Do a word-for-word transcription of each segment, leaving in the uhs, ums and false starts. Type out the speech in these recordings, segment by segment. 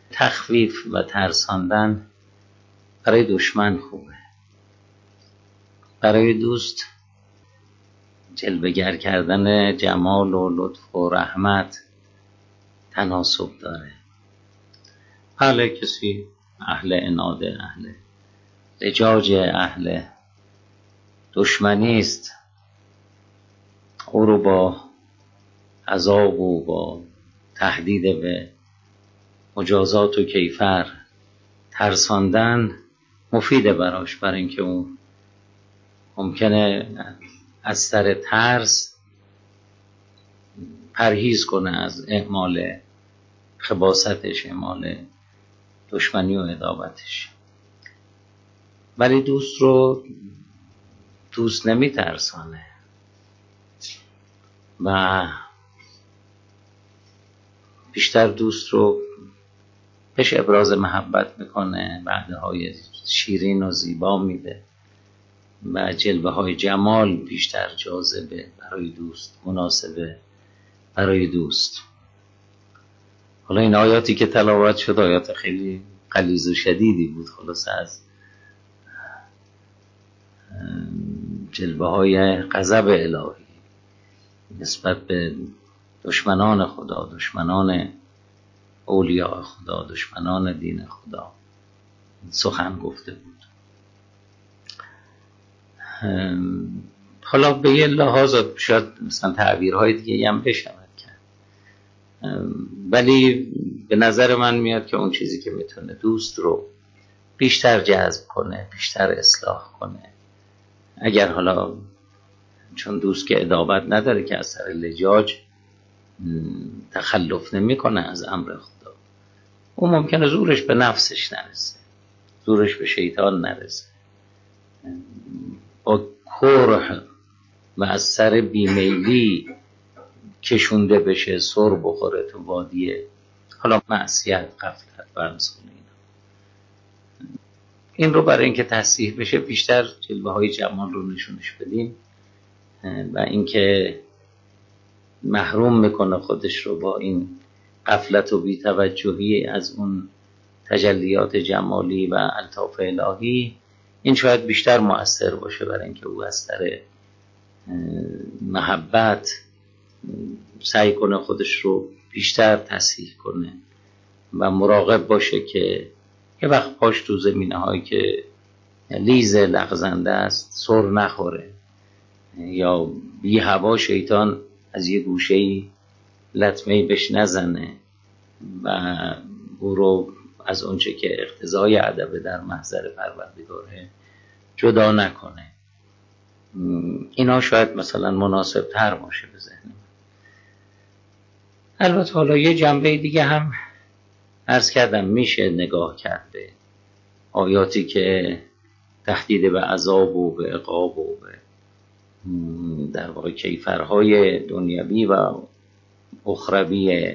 تخویف و ترساندن برای دشمن خوبه، برای دوست جلوه‌گر کردن جمال و لطف و رحمت تناسب داره. بله کسی اهل عناد، اهل لجاج، اهل دشمنی است، او رو با عذاب و با تهدید به مجازات و کیفر ترساندن مفیده براش، برای اینکه اون ممکنه از سر ترس پرهیز کنه از اعمال خباثتش، اعمال دشمنی و عداوتش. ولی دوست رو دوست نمی ترسانه و بیشتر دوست رو بهش ابراز محبت میکنه، وعده‌های شیرین و زیبا میده و جلوه های جمال بیشتر جاذبه برای دوست، مناسبه برای دوست. حالا این آیاتی که تلاوت شد آیات خیلی غلیظ و شدیدی بود، خلاص از جلوه های غضب الهی نسبت به دشمنان خدا، دشمنان اولیاء خدا، دشمنان دین خدا سخن گفته بود. حالا به یه لحاظ شاید مثلا تعبیرهای دیگه هم بشود کرد، ولی به نظر من میاد که اون چیزی که میتونه دوست رو بیشتر جذب کنه، بیشتر اصلاح کنه، اگر حالا چون دوست که عداوت نداره که از سر لجاج تخلف نمی کنه از امر خدا، اون ممکنه زورش به نفسش نرسه، زورش به شیطان نرسه، با کره و از سر بیمیلی کشونده بشه، سر بخوره تو وادیه حالا معصیت، غفلت فرض کنه. این رو برای اینکه تصحیح بشه بیشتر جلوه های جمال رو نشونش بدیم و اینکه محروم میکنه خودش رو با این غفلت و بی‌توجهی از اون تجلیات جمالی و الطاف الهی، این شاید بیشتر مؤثر باشه برای اینکه او از سر محبت سعی کنه خودش رو بیشتر تصحیح کنه و مراقب باشه که یه وقت پاش تو زمینه هایی که لیز لغزنده است سر نخوره، یا بی هوا شیطان از یه گوشه‌ای لطمه‌ای بهش نزنه و او رو از اونچه که اقتضای ادب در محضر پروردگاره جدا نکنه. اینا شاید مثلا مناسب تر باشه به ذهن من. البته حالا یه جنبه دیگه هم عرض کردم، میشه نگاه کرد به آیاتی که تهدید به عذاب و به عقاب و به در واقع کیفرهای دنیوی و اخروی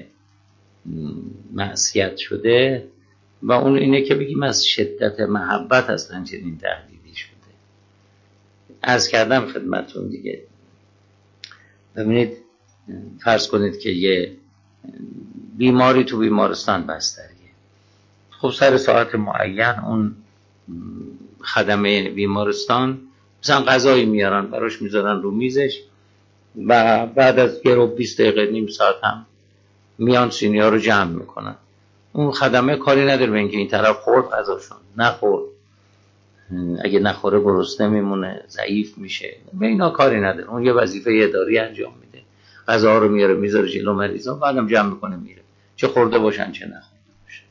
معصیت شده و اون اینه که بگیم از شدت محبت اصلا چنین تهدیدی شده. عرض کردم خدمتون دیگه، ببینید فرض کنید که یه بیماری تو بیمارستان بستریه، خب سر ساعت معین اون خدمه بیمارستان مثلا غذایی میارن براش میذارن رو میزش و بعد از یه رو بیست دقیقه نیم ساعت هم میان سینی ها رو جمع میکنن. اون خدمه کاری نداره به اینکه این طرف خورد غذاشون، نخورد، اگه نخوره گرسنه میمونه، ضعیف میشه، به اینا کاری نداره. اون یه وظیفه اداری انجام میده، غذا رو میاره میذاره جلو مریضا، بعدم جمع میکنه میره، چه خورده باشن چه نخورده باشن.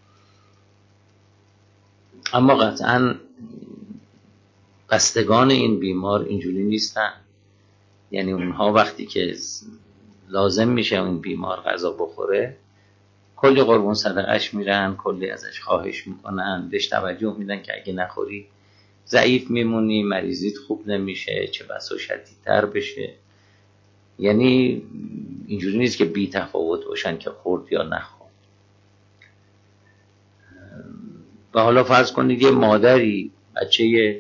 اما قطعاً بستگان این بیمار اینجوری نیستن، یعنی اونها وقتی که لازم میشه اون بیمار غذا بخوره کلی قربون صدقش میرن، کلی ازش خواهش میکنن، بهش توجه میدن که اگه نخوری ضعیف میمونی، مریضیت خوب نمیشه، چه بسا شدیدتر بشه. یعنی اینجوری نیست که بی تفاوت باشن که خورد یا نخورد. و حالا فرض کنید یه مادری بچه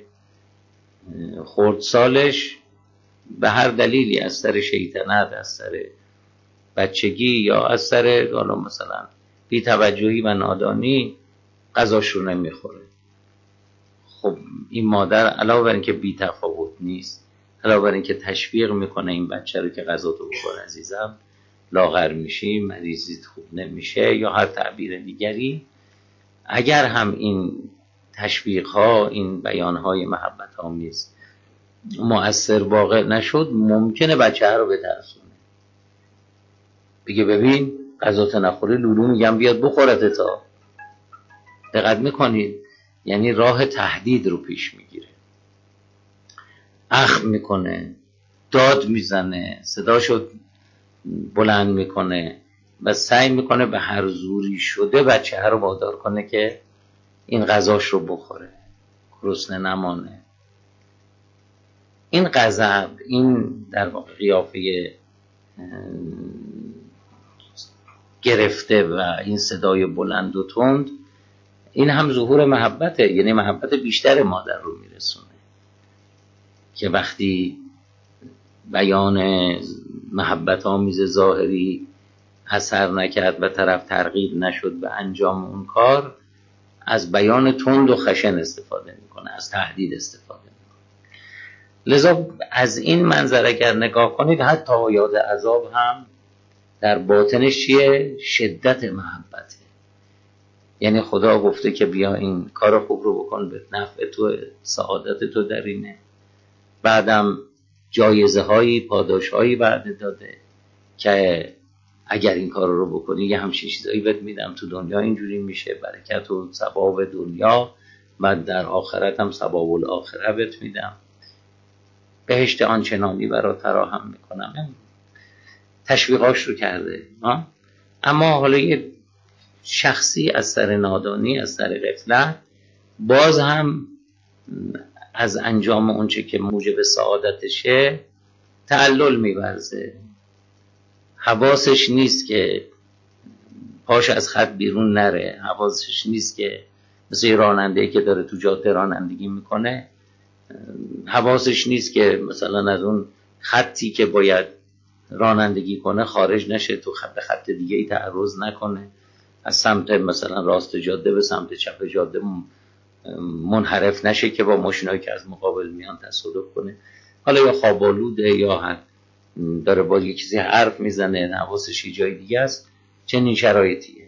خردسالش به هر دلیلی از سر شیطنت، از سر بچگی یا از سر حالا مثلا بی توجهی و نادانی غذاش رو نمیخوره. خب این مادر علاوه بر اینکه بی تفاوت نیست، علاوه بر اینکه تشویق میکنه این بچه رو که غذا تو بخور عزیزم، لاغر میشی، مریضیت خوب نمیشه یا هر تعبیر دیگری، اگر هم این تشویق ها، این بیان های محبت آمیز مؤثر واقع نشد، ممکنه بچه رو بترسونه، بگه ببین غذا نخوری لولو میگم بیاد بخورت تا. دقت میکنید؟ یعنی راه تهدید رو پیش میگیره، اخم میکنه، داد میزنه، صداشو بلند میکنه و سعی میکنه به هر زوری شده بچه رو وادار کنه که این غذاش رو بخوره، گرسنه نمانه. این غضب، این در واقع قیافه گرفته و این صدای بلند و تند، این هم ظهور محبته، یعنی محبت بیشتر مادر رو میرسونه که وقتی بیان محبت آمیز ظاهری اثر نکرد و طرف ترغیب نشد به انجام اون کار، از بیان تند و خشن استفاده میکنه، از تهدید استفاده میکنه. لذا از این منظر اگر نگاه کنید، حتی آیات عذاب هم در باطنش چیه؟ شدت محبته. یعنی خدا گفته که بیا این کار خوب رو بکن، به نفع تو، سعادت تو در اینه. بعدم جایزه هایی، پاداش هایی وعده داده که اگر این کار رو بکنی یه همچین چیزایی بهت میدم، تو دنیا اینجوری میشه، برکت و ثواب دنیا، و در آخرت هم ثواب الاخره بهت میدم، بهشت آنچنانی برات فراهم میکنم. تشویقاش رو کرده. اما حالا یه شخصی از سر نادانی، از سر غفلت، باز هم از انجام اونچه که موجب سعادتشه تعلل می‌ورزه. حواسش نیست که پاش از خط بیرون نره، حواسش نیست که مثل یه راننده‌ای که داره تو جاده رانندگی میکنه، حواسش نیست که مثلا از اون خطی که باید رانندگی کنه خارج نشه، تو خط خط دیگه ای تعرض نکنه، از سمت مثلا راست جاده به سمت چپ جاده منحرف نشه که با ماشینایی که از مقابل میان تصادف کنه. حالا یا خوابالوده یا داره با یه چیزی حرف میزنه، حواسش یه جای دیگه است، چنین شرایطیه.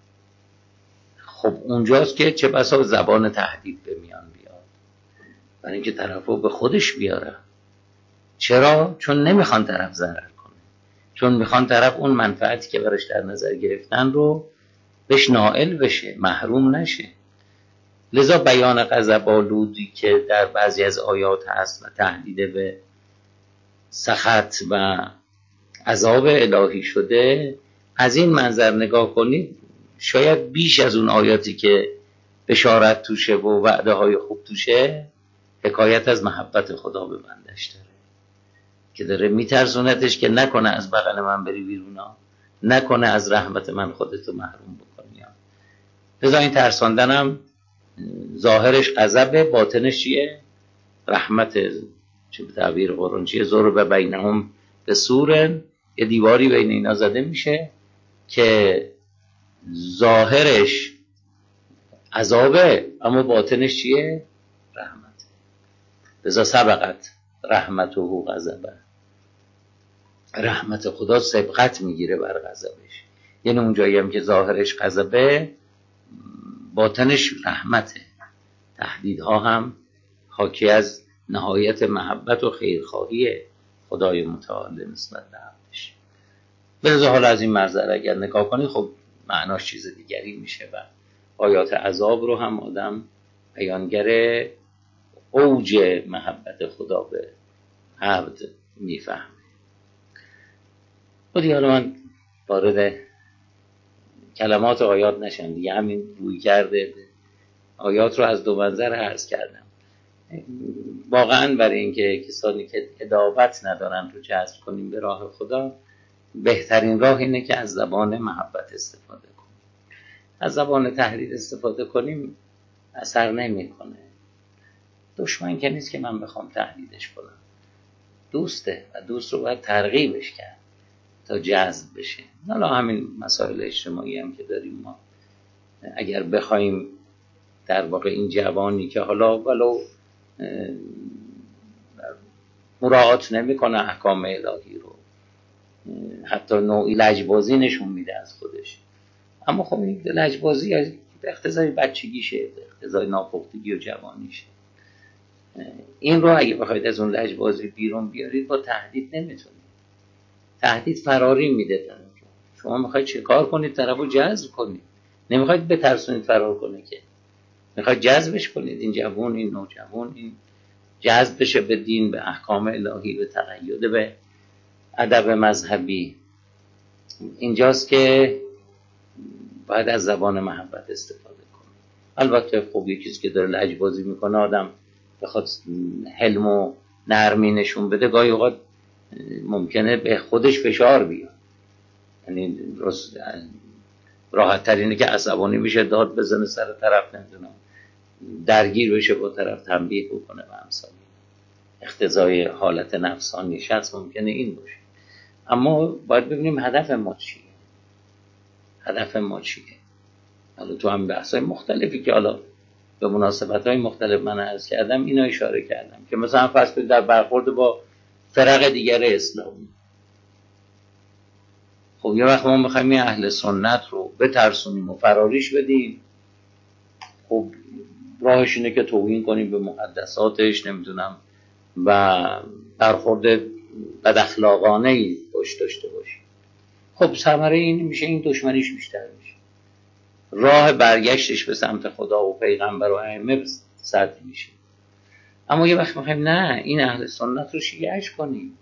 خب اونجاست که چه بسا زبان تهدید به میان بیاد، برای اینکه طرفو به خودش بیاره. چرا؟ چون نمیخوان طرف ضرر کنه، چون میخوان طرف اون منفعتی که برش در نظر گرفتن رو بهش نائل بشه، محروم نشه. لذا بیان غضب آلودی که در بعضی از آیات هست و تهدید به سخط و عذاب الهی شده، از این منظر نگاه کنید شاید بیش از اون آیاتی که بشارت توشه و وعده های خوب توشه، حکایت از محبت خدا به بندش داره که داره میترسونتش که نکنه از بغل من بری بیرونا، نکنه از رحمت من خودتو محروم بکنی. لذا این ترساندنم ظاهرش غضب، باطنش چیه؟ رحمت. چه به تعبیر قرآن چیه؟ ضرب بینهم به سور، یه دیواری بین اینا زده میشه که ظاهرش عذابه اما باطنش چیه؟ رحمت. لذا سبقت رحمته و غضبه، رحمت خدا سبقت میگیره بر غضبش. یعنی اون جایی هم که ظاهرش غضبه، باطنش رحمته. تهدیدها هم حاکی از نهایت محبت و خیرخواهی خدای متعال نسبت به عبدش. بلذا حالا از این منظر اگر نگاه کنی، خب معناش چیز دیگری میشه و آیات عذاب رو هم آدم بیانگر اوج محبت خدا به عبد میفهمه. خودی حالا من وارد کلمات آیات نشم دیگه، همین روی کرده آیات رو از دو منظر عرض کردم. واقعا برای اینکه کسانی که ادابت ندارن رو جذب کنیم به راه خدا، بهترین راه اینه که از زبان محبت استفاده کنیم. از زبان تهدید استفاده کنیم اثر نمیکنه. دشمن که نیست که من بخوام تهدیدش کنم، دوسته و دوست رو باید ترغیبش کرد. تا جذب بشه. حالا همین مسائل اجتماعی هم که داریم ما، اگر بخوایم در واقع این جوانی که حالا ولو مراعات نمیکنه احکام الهی رو، حتی نوعی لجبازی نشون میده از خودش، اما خب این لجبازی به اقتضای بچگیشه، به اقتضای ناپختگی و جوانیشه. این رو اگه بخواید از اون لجبازی بیرون بیارید با تهدید نمیتونید. تهدید فراری میده طرف. شما میخواید چه کار کنید؟ طرف رو جذب کنید، نمیخواید بترسونید فرار کنه، که میخواید جذبش کنید. این جوان، این نوجوان، این جذب بشه به دین، به احکام الهی، به تقید، به ادب مذهبی. اینجاست که باید از زبان محبت استفاده کنه. البته خب یه چیزی که داره لجبازی میکنه، آدم بخواد حلم و نرمی نشون بده، گاهی اوقات ممکنه به خودش فشار بیاد. یعنی راحت تر اینه که عصبانی بشه، داد بزنه سر طرف، نمیدونم درگیر بشه با طرف، تنبیه بکنه و امثال. اقتضای حالت نفسانی شخص ممکنه این باشه. اما باید ببینیم هدف ما چیه. هدف ما چیه؟ حالا تو هم بحث‌های مختلفی که حالا به مناسبت‌های مختلف من عرض کردم، اینو اشاره کردم که مثلا فرض کنید در برخورد با فرق دیگر اسلامی، خب یه وقت ما می‌خوایم این اهل سنت رو بترسونیم و فراریش بدیم، خب راهش اینه که توهین کنیم به مقدساتش، نمیدونم، و برخورد بد اخلاقانه‌ای باش داشته باشیم. خب ثمره این میشه این دشمنیش بیشتر میشه، راه برگشتش به سمت خدا و پیغمبر و ائمه سد میشه. اما یه وقت میخوایم نه، این اهل سنت رو شیعه‌اش کنیم،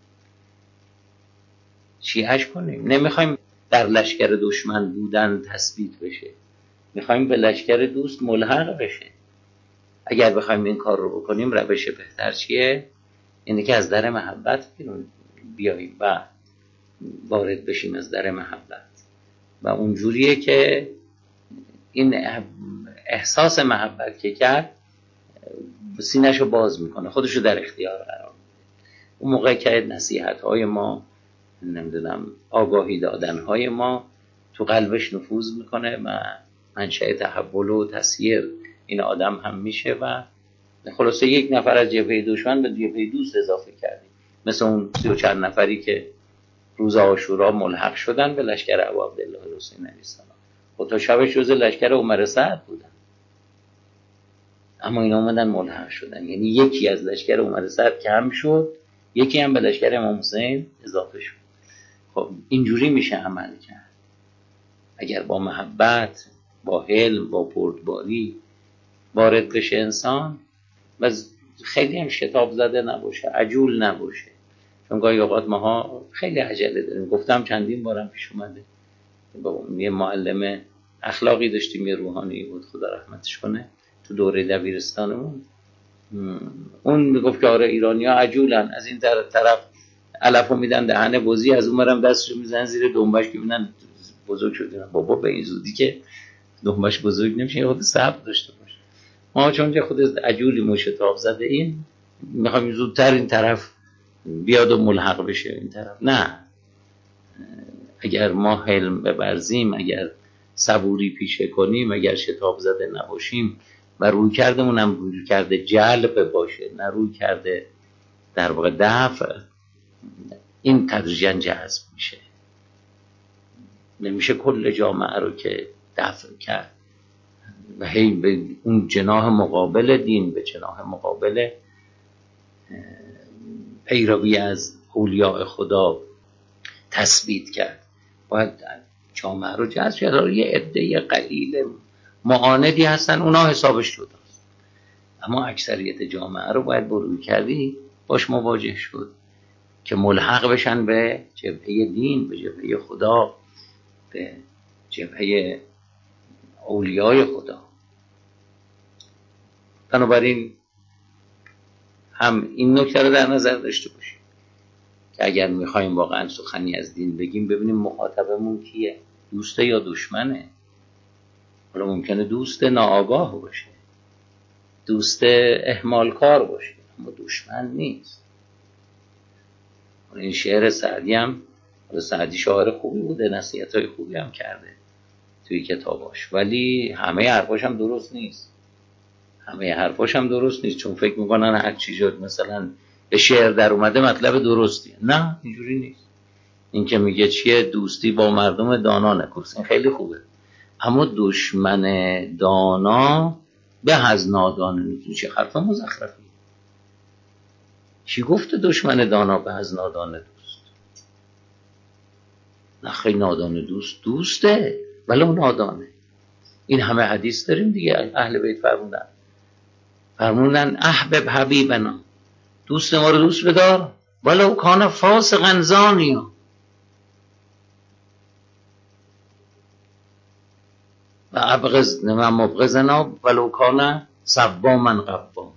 شیعه‌اش کنیم. نمیخوایم در لشکر دشمن بودن تثبیت بشه، میخوایم به لشکر دوست ملحق بشه. اگر بخوایم این کار رو بکنیم، روش بهتر چیه؟ اینه که از در محبت بیاییم و وارد بشیم از در محبت، و اونجوریه که این احساس محبت که کرد سینه‌شو باز میکنه، خودشو در اختیار قرار میده. اون موقع که نصیحت‌های ما، نمیدونم آگاهی دادن‌های ما تو قلبش نفوذ میکنه و منشأ تحول و تسییر این آدم هم میشه، و خلاصه یک نفر از جبهه دشمن به جبهه دوست اضافه کردیم، مثل اون سی و چند نفری که روز عاشورا ملحق شدن به لشکر ابو عبدالله حسین علیه السلام. و تا شبش روز لشکر عمر سعد بودن، اما اینا اومدن ملحق شدن. یعنی یکی از لشکر عمر سعد کم شد، یکی هم به لشکر امام حسین اضافه شد. خب اینجوری میشه عمل کرد. اگر با محبت، با حلم، با بردباری وارد بشه انسان، و خیلی هم شتاب زده نباشه، عجول نباشه. چون گاهی اوقات ماها خیلی عجله داریم. گفتم چندین بارم پیش اومده، با یه معلم اخلاقی داشتیم، یه روحانی بود خدا رحمتش کنه، تو دوره دبیرستانمون. اون میگفت که آره ایرانی‌ها عجولن، از این طرف علفو میدن دهنه بزی، از اون برم دستشو میزنن زیر دنبش که ببینن بزرگ شدن. بابا به این زودی که دنبش بزرگ نمیشه، یه خود صبر داشته باشه. ما چون که خود عجولی مشتاق زده این، میخوایم زودتر این طرف بیاد و ملحق بشه این طرف. نه، اگر ما حلم ببرزیم، اگر صبوری پیشه کنیم، اگر شتاب زده نباشیم و روی کردمون هم روی کرده جلب باشه، نه روی کرده در واقع دفع، این تدریجاً جذب میشه. نمیشه کل جامعه رو که دفع کرد و هی به اون جناح مقابل دین، به جناح مقابل پیروی از اولیاء خدا تثبیت کرد. باید جامعه رو جذب کرد. یه عده قلیل معاندی هستن، اونا حسابش جداست، اما اکثریت جامعه رو باید بروی کردی باش مواجه شد که ملحق بشن به جبهه دین، به جبهه خدا، به جبهه اولیای خدا. بنابراین هم این نکته رو در نظر داشته باشیم که اگر میخوایم واقعا سخنی از دین بگیم، ببینیم مخاطبمون کیه، دوسته یا دشمنه. حالا ممکنه دوست ناآگاه باشه، دوست اهمال کار باشه، اما دشمن نیست. این شعر سعدی هم سعدی شاعر خوبی بوده، نصیحت‌های خوبی هم کرده توی کتاباش، ولی همه حرفاش هم درست نیست. همه حرفاش هم درست نیست، چون فکر میکنن هر چی شد مثلا به شعر در اومده مطلب درستیه. نه، اینجوری نیست. این که میگه چیه دوستی با مردم دانا نکوست، این خیلی خوبه، اما دشمن دانا به از نادان نکوست. چه حرف مزخرفی. کی گفته دشمن دانا به از نادان دوست؟ نه خیلی نادان دوست دوسته، ولی اون نادانه. این همه حدیث داریم دیگه، اهل بیت فرمودن فرمودن احبب حبیبنا، دوست ما رو دوست بدار، ولو کان فاسقا زانیا. و ابغض نما مبغضنا ولو کان سواما قواما.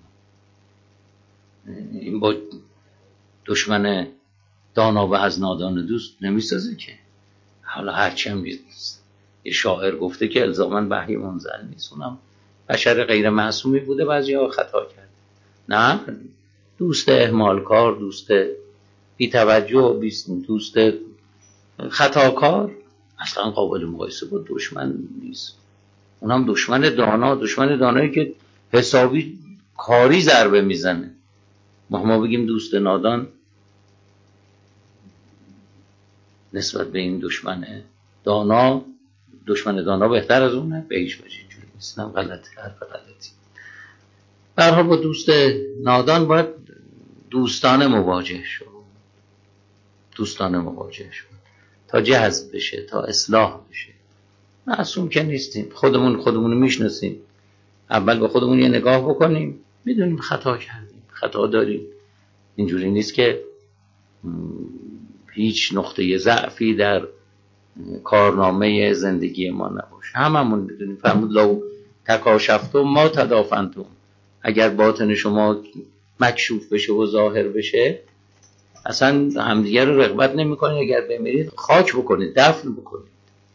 این با دشمن دانا و از نادان دوست نمیسازه که. حالا هرچی هم یه شاعر گفته که الزاماً وحی منزل نیست، اونم بشر غیر معصومی بوده، بعضی‌ها خطا کرد. نه، دوست اهمال کار، دوست بی توجه، دوست خطاکار اصلا قابل مقایسه با دشمن نیست. اونم دشمن دانا، دشمن دانایی که حسابی کاری ضربه میزنه. ما ما بگیم دوست نادان نسبت به این دشمن دانا، دشمن دانا بهتر از اونه؟ به هیچ وجه اینجوری نیست. نه، غلطی، حرف غلطی. به هر حال با دوست نادان باید دوستانه مواجه شد، دوستانه مواجه شد تا جذب بشه، تا اصلاح بشه. معصوم که نیستیم، خودمون خودمون رو میشناسیم. اول به خودمون یه نگاه بکنیم، میدونیم خطا کردیم، خطا داریم. اینجوری نیست که هیچ نقطه ضعفی در کارنامه زندگی ما نباشه. هممون میدونیم. فرمود لو تکاشفتم ما تدافنتم. اگر باطن شما مکشوف بشه و ظاهر بشه، اصلا همدیگه رو رغبت نمی‌کنید. اگر بمیرید خاک بکنید، دفن بکنید.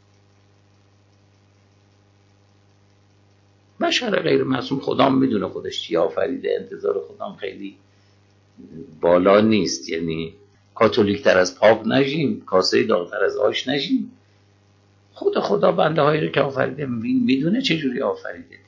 بشر غیر معصوم خدا میدونه خودش چی آفریده، انتظار خدا خیلی بالا نیست. یعنی کاتولیک تر از پاپ نشیم، کاسه داغ‌تر از آش نشیم. خود خدا بنده هایی رو که آفریده میدونه چجوری آفریده دیگه.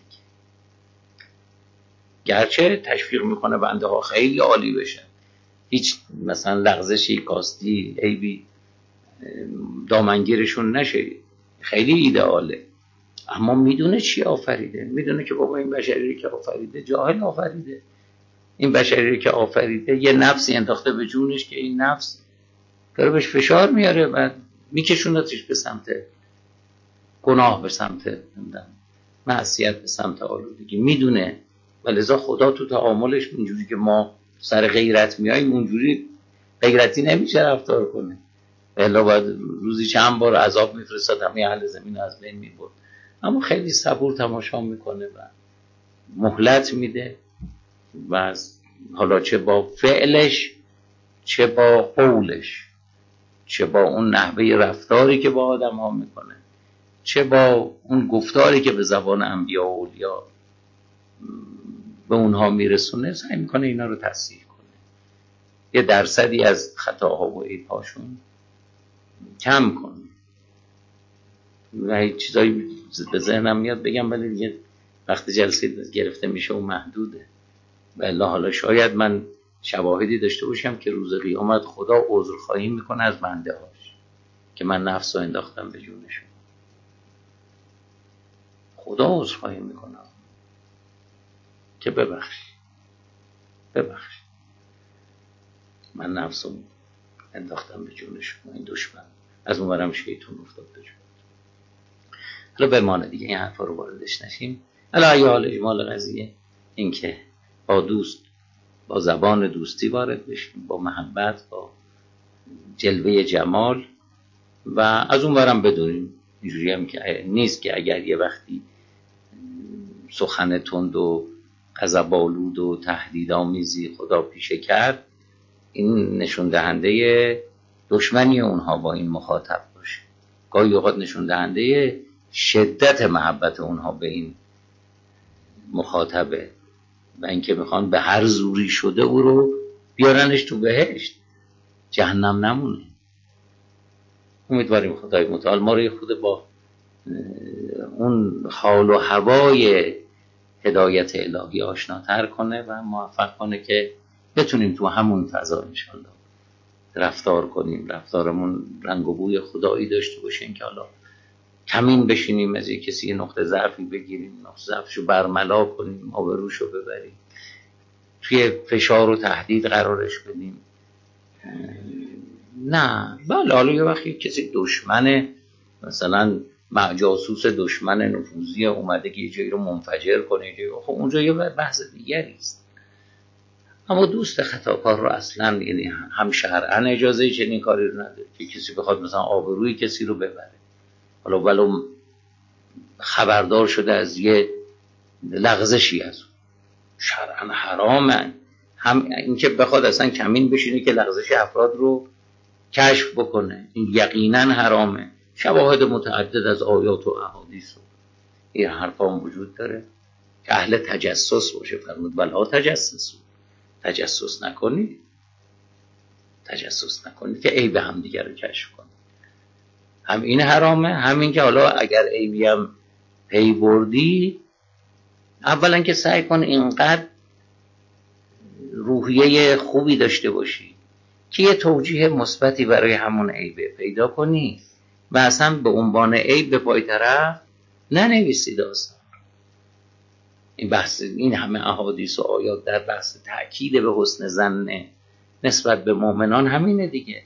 گرچه تشویق میکنه بنده ها خیلی عالی بشن، هیچ مثلا لغزشی، کاستی، عیبی دامنگیرشون نشه، خیلی ایدئاله، اما میدونه چی آفریده. میدونه که بابا این بشری که آفریده جاهل آفریده. این بشری که آفریده یه نفسی انداخته به جونش که این نفس داره بهش فشار میاره و میکشونتش به سمت گناه، به سمت معصیت، به سمت آلودگی. میدونه، ولذا خدا تو تعاملش اینجوری که ما سر غیرت میاییم اونجوری غیرتی نمیشه رفتار کنه، الا باید روزی چند بار عذاب میفرستاد همه اهل زمین از بین میبرد. اما خیلی صبور تماشا میکنه و مهلت میده و حالا چه با فعلش، چه با قولش، چه با اون نحوه رفتاری که با آدم ها میکنه، چه با اون گفتاری که به زبان انبیا و اولیا به اونها میرسونه، سعی میکنه اینا رو تصحیح کنه. یه درصدی از خطاها و عیب‌هاشون کم کنه. و هیچ چیزایی به ذهنم میاد بگم، ولی دیگه وقت جلسه گرفته میشه و محدوده. و الا حالا شاید من شواهدی داشته باشم که روز قیامت خدا عذرخواهی میکنه از بنده هاش که من نفس رو انداختم به جونشون. خدا عذرخواهی میکنه که ببخش ببخش من نفس رو انداختم به جونشون، این دشمن از اونورم شیطون افتاد به جون. حالا بمانه دیگه، این حرفا رو واردش نشیم. حالا یا حال اجمال قضیه این که با دوست، با زبان دوستی وارد بشیم، با محبت، با جلوه جمال، و از اون ورم بدونیم اینجوری هم که نیست که اگر یه وقتی سخن تند و غضب‌آلود و تهدیدآمیزی خدا پیشه کرد، این نشون دهنده دشمنی اونها با این مخاطب باشه. گاهی اوقات نشون دهنده شدت محبت اونها به این مخاطبه و اینکه میخوان به هر زوری شده او رو بیارنش تو بهشت، جهنم نمونه. امیدواریم خدای متعال ما رو خود با اون حال و هوای هدایت الهی آشناتر کنه و موفق کنه که بتونیم تو همون فضا انشالله رفتار کنیم، رفتارمون رنگ و بوی خدایی داشته باشه، که حالا کمین بشینیم از یک کسی نقطه ضعفی بگیریم، نقطه ضعفشو برملا کنیم، آبروشو ببریم، توی فشار و تهدید قرارش بدیم. نه بله، حالا یه وقتی کسی دشمنه، مثلا جاسوس دشمن نفوذی اومده که یه جایی رو منفجر کنه، خب اونجا یه بحث دیگری است. اما دوست خطاکار رو اصلا یعنی هم شرعاً اجازه چنین کاری رو نداره که کسی بخواد مثلا آبروی کسی رو ببره، حالا ولو خبردار شده از یه لغزشی از اون، شرعاً حرامه. هم اینکه بخواد اصلا کمین بشینه که لغزش افراد رو کشف بکنه، این یقینا حرامه. شواهد متعدد از آیات و احادیث و این حرفا وجود داره که اهل تجسس باشه. فرمود بلا تجسس، تجسس نکنید، تجسس نکنید که عیب هم دیگر رو کشف کنید. هم این حرامه، همین که حالا اگر عیبی هم پی بردی، اولا که سعی کن اینقدر روحیه خوبی داشته باشی که یه توجیه مثبتی برای همون عیبه پیدا کنی و اصلا به عنوان عیب به پای طرف ننویسی داستان. این بحث، این همه احادیث و آیات در بحث تأکید به حسن ظن نسبت به مؤمنان همینه دیگه.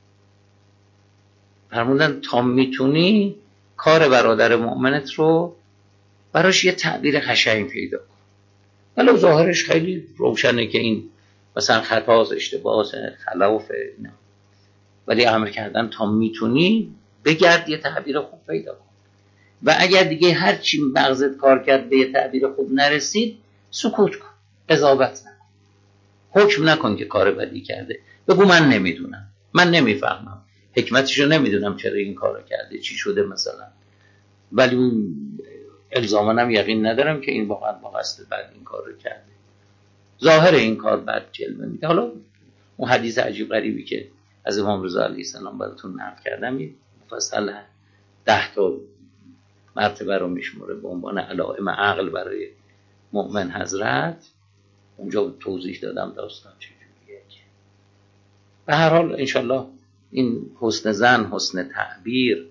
فرمودن تا میتونی کار برادر مؤمنت رو براش یه تعبیر قشنگ پیدا کن، ولی ظاهرش خیلی روشنه که این مثلا خطاست، اشتباهه، خلافه، نه، ولی امر کردن تا میتونی بگرد یه تعبیر خوب پیدا کن. و اگر دیگه هر چی مغزت کار کرد به یه تعبیر خوب نرسید، سکوت کن، قضاوت نکن، حکم نکن که کار بدی کرده، بگو من نمیدونم، من نمیفهمم، حکمتشو نمیدونم چرا این کارو کرده، چی شده مثلا، ولی الزاماً هم یقین ندارم که این واقعا با قصد بد این کار رو کرده، ظاهر این کار بد جلوه میده. حالا اون حدیث عجیب غریبی که از امام رضا علیه السلام براتون نقل کردم، این مفصل ده تا مرتبه رو میشموره به عنوان علائم عقل برای مؤمن حضرت، اونجا توضیح دادم داستان چجوریه. به هر حال انشالله این حسن ظن، حسن تعبیر،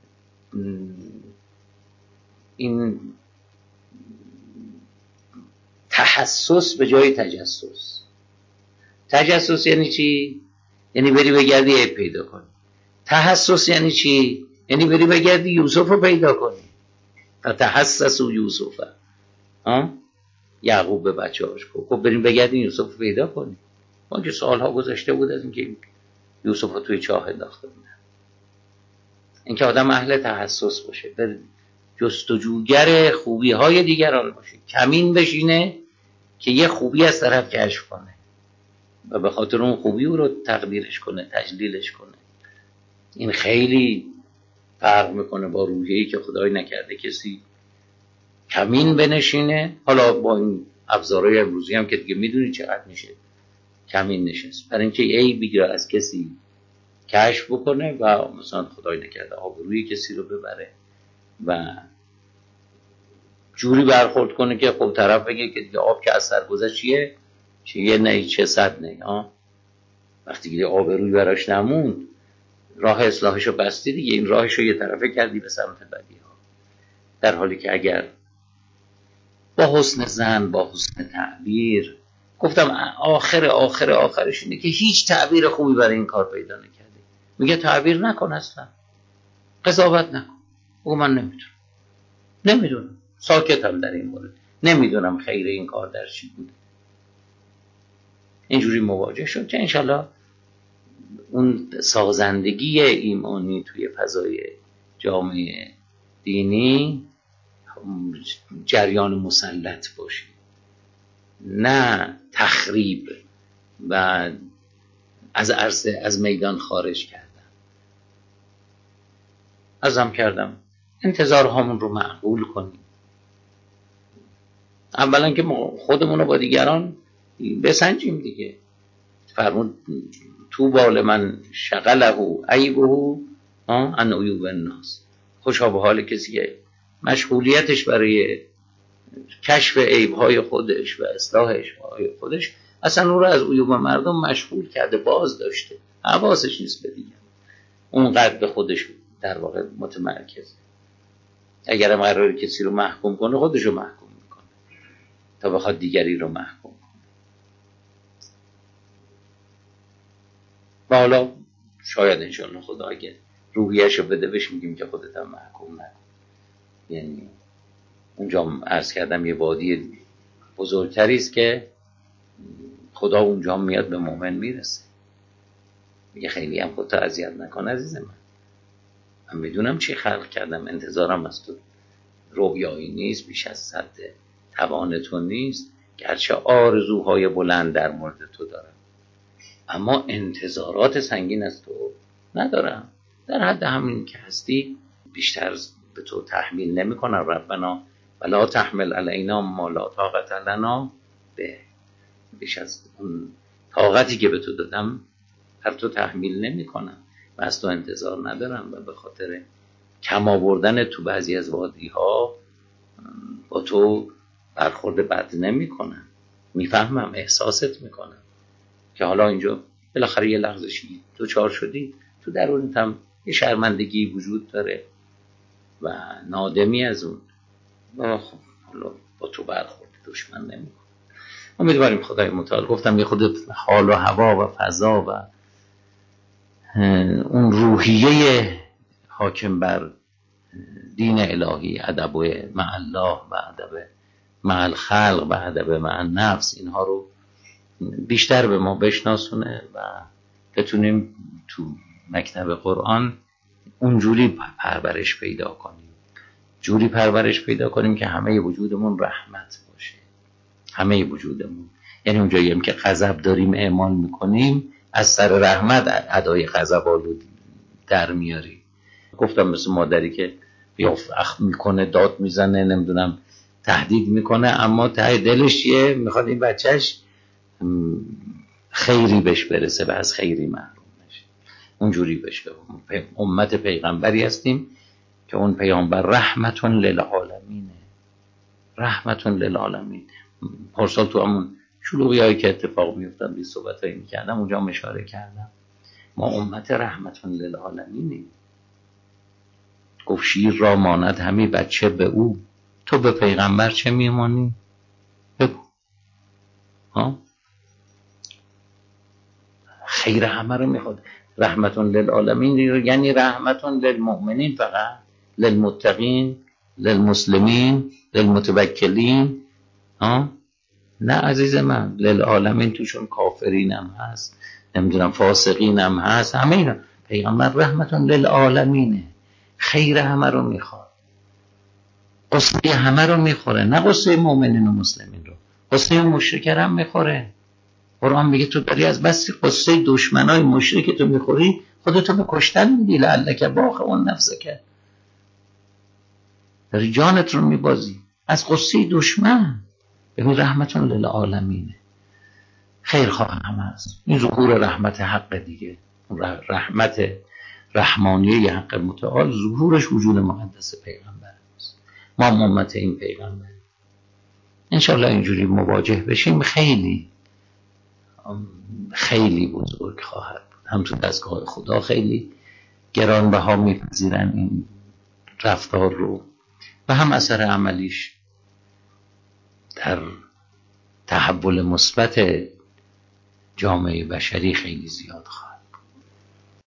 این تحسس به جای تجسس. تجسس یعنی چی؟ یعنی بری بگردی عیب پیدا کنی. تحسس یعنی چی؟ یعنی بری بگردی یوسف رو پیدا کنی. فتحسسوا یوسف، ها؟ یعقوب به بچه هاش گفت خب بریم بگردیم یوسف رو پیدا کنیم. ما که سالها گذشته بود از اینکه یوسف رو توی چاه انداخته بودن. اینکه آدم اهل تحسس باشه، بر جستجوگر خوبی های دیگران باشه، کمین بشینه که یه خوبی از طرف کشف کنه و به خاطر اون خوبی او رو تقدیرش کنه، تجلیلش کنه. این خیلی فرق میکنه با روحیه‌ای که خدای نکرده کسی کمین بنشینه. حالا با این ابزارهای امروزی هم که دیگه میدونی چقدر میشه کمین نشست، برای اینکه عیبی رو از کسی کشف بکنه و مثلا خدای نکرده آبروی کسی رو ببره و جوری برخورد کنه که خب طرف بگه که دیگه آب که از سر گذشت چیه؟ چیه نه چه صد نه. ها وقتی دیگه آبروی براش نموند، راه اصلاحشو بستی دیگه، این راهشو یه طرفه کردی به سمت بدی ها. در حالی که اگر با حسن ظن، با حسن تعبیر، گفتم آخر آخر آخرش اینه که هیچ تعبیر خوبی برای این کار پیدا نکردی، میگه تعبیر نکن، اصلا قضاوت نکن، او من نمیدونم نمیدونم ساکتم در این مورد، نمیدونم خیر این کار در چی بوده. اینجوری مواجه شد که انشالله اون سازندگی ایمانی توی فضای جامعه دینی جریان مسلط باشه، نه تخریب و از عرصه، از میدان خارج کردن. عزم کردم انتظارهامون رو معقول کنیم. اولا که ما خودمون رو با دیگران بسنجیم دیگه. فرمود تو بال من شغله عیبه ها ان عیوب الناس. خوشا به حال کسی که مشغولیتش برای کشف عیب‌های خودش و اصلاح عیب‌های خودش اصلا اون رو از عیوب مردم مشغول کرده، باز داشته، حواسش نیست به دیگه، اونقدر به خودش در واقع متمرکزه. اگر هم قراره کسی رو محکوم کنه خودش رو محکوم میکنه تا بخواد دیگری رو محکوم کنه. و حالا شاید انشاءالله خدا اگه روحیه‌شو بده بهش میگیم که خودت هم محکوم نکن. یعنی اونجا عرض کردم یه وادی بزرگتری است که خدا اونجا میاد به مؤمن میرسه، میگه خیلی هم خودت اذیت نکن عزیز من، من میدونم چی خلق کردم، انتظارم از تو رویایی نیست، بیش از حد توان تو نیست، گرچه آرزوهای بلند در مورد تو دارم اما انتظارات سنگین از تو ندارم، در حد همین که هستی بیشتر به تو تحمیل نمی کنم. ربنا ولا تحمل علینا ما لا طاقت لنا به، بیش از اون طاقتی که به تو دادم هر تو تحمیل نمی کنم و از تو انتظار ندارم و به خاطر کم آوردن تو بعضی از وادی ها با تو برخورد بد نمی کنم، میفهمم، احساست میکنم که حالا اینجا بالاخره یه لحظه‌ای تو چار شدی، تو درونت هم یه شرمندگی وجود داره و نادمی از اون و خب حالا با تو برخورد دشمن نمیکنه. امیدواریم خدای متعال، گفتم یه خود حال و هوا و فضا و اون روحیه حاکم بر دین الهی، ادب مع الله و ادب مع الخلق و ادب مع النفس، اینها رو بیشتر به ما بشناسونه و بتونیم تو مکتب قرآن اونجوری پرورش پیدا کنیم، جوری پرورش پیدا کنیم که همه وجودمون رحمت باشه، همه وجودمون، یعنی اونجایی هم که غضب داریم اعمال میکنیم از سر رحمت ادای غضب رو در میاریم. گفتم مثل مادری که یا اخ میکنه، داد میزنه، نمیدونم تهدید میکنه، اما ته دلش یه میخواد این بچهش خیری بهش برسه و از خیری محروم نشه، اونجوری بشه. امت پیغمبری هستیم که اون پیامبر رحمتون للعالمینه، رحمتون للعالمین. پارسال تو همون شلوغی هایی که اتفاق میفتن بی صحبت هایی میکردم اونجا اشاره کردم ما امت رحمتون للعالمینیم. گفت شیر را ماند همی بچه به او، تو به پیغمبر چه میمانی؟ بگو ها؟ خیر همه رو میخواد. رحمتون للعالمین یعنی رحمتون للمؤمنین فقط، للمتقین، للمسلمین، للمتوکلین؟ ها؟ نه عزیز من، للعالمین توشون کافرین هم هست، نمیدونم فاسقین هم هست، همه اینا. پیغمبر رحمتون للعالمینه، خیر همه رو میخواد، قصه همه رو میخوره، نه قصه مؤمنین و مسلمین رو، قصه مشرکین هم میخوره. قرآن میگه تو داری از بس قصه دشمنای مشرک تو میخوری خودتو به کشتن میدی، لعلک باخع نفسک، داری جانت رو میبازی از قصه دشمن. ببین رحمتون للعالمینه، خیر خواه هم هست. این ظهور رحمت حق دیگه، رحمت رحمانیه حق متعال، ظهورش وجود مقدس پیغمبر است. ما امت این پیغمبر انشالله اینجوری مواجه بشیم خیلی خیلی بزرگ خواهد بود. هم تو دستگاه خدا خیلی گرانبها میپذیرن این رفتار رو و هم اثر عملیش در تحول مثبت جامعه بشری خیلی زیاد خواهد.